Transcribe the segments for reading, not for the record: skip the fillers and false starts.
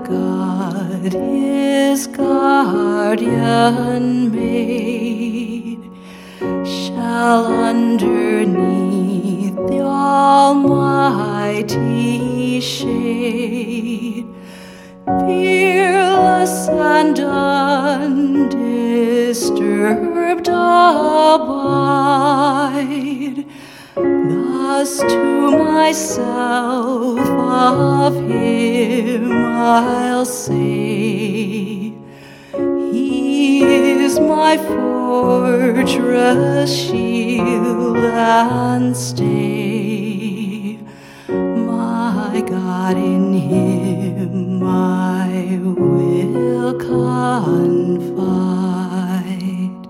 God his guardian made shall underneath the almighty shade fearless and undisturbed abide. Thus to myself of him I'll say, he is my fortress, shield and stay. My God, in him I will confide.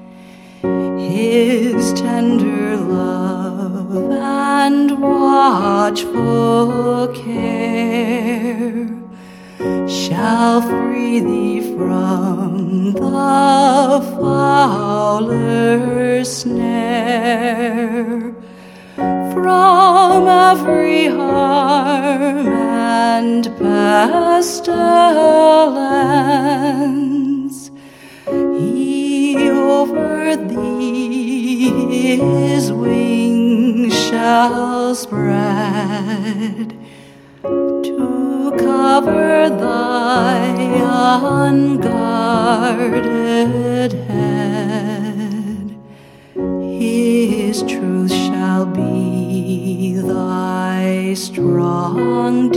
His tender love and watchful care shall free thee from the fowler's snare, from every harm and pestilence. He over thee his wings shall spread, to cover thy unguarded head. His truth shall be thy strong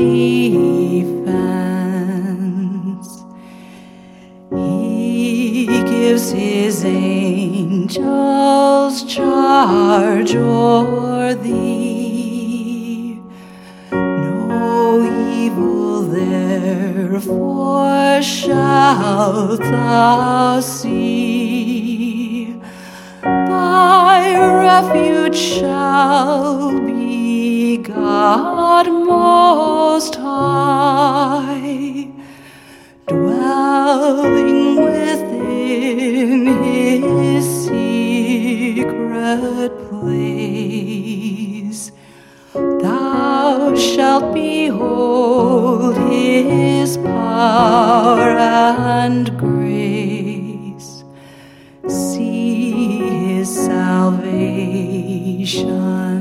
defense. He gives his angels charge o'er thee. No evil therefore shalt thou see. Thy refuge shall be God Most High, dwelling within his secret place. Thou shalt behold his power and grace, see his salvation